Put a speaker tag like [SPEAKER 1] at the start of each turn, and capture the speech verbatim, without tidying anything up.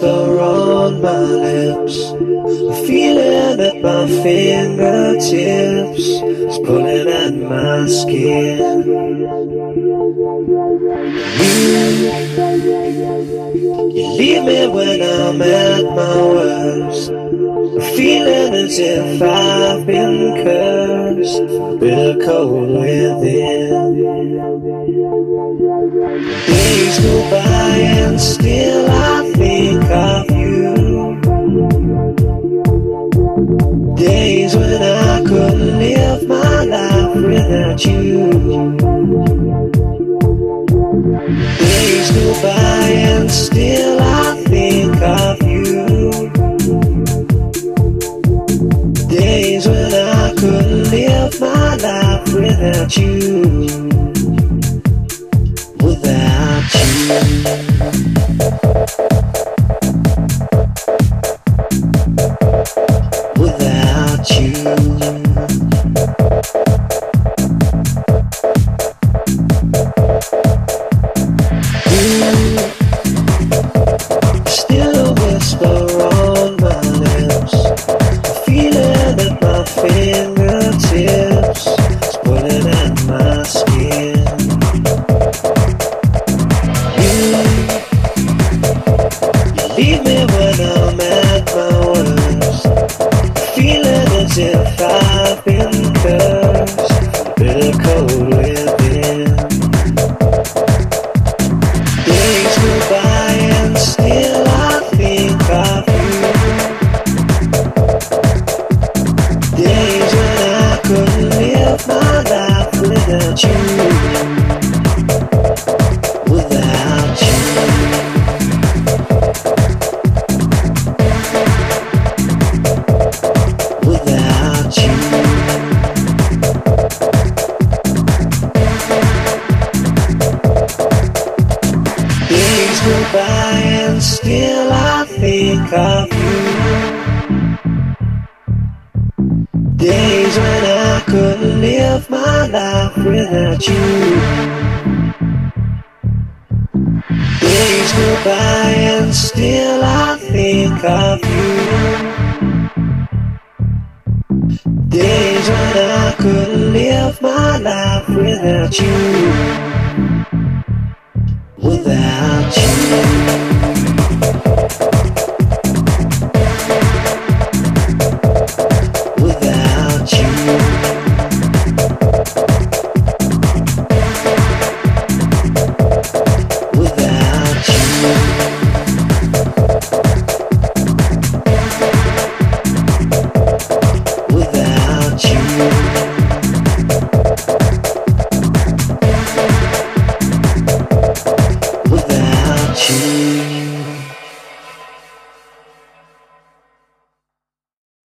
[SPEAKER 1] whisper on my lips, the feeling at my fingertips is pulling at my skin. You, you leave me when I'm at my worst, feeling as if I've been cursed, bitter cold within. Days go by and still I think of you. Days when I couldn't live my life without you. Days go by and still I think of you. Days when I couldn't live my life without you. Without you. Without you. Still a whisper on my lips, a feeling at my fingertips, it's pulling at my skin. You, you leave me when I'm at my worst, feeling as if I've been cursed, bitter cold within. Days go by and still I think of you. Days when I couldn't live my life without you. Without you. Without you. Days go by and still I think of you. Days when I couldn't live my life without you. Days go by and still I think of you. Days when I couldn't live my life without you.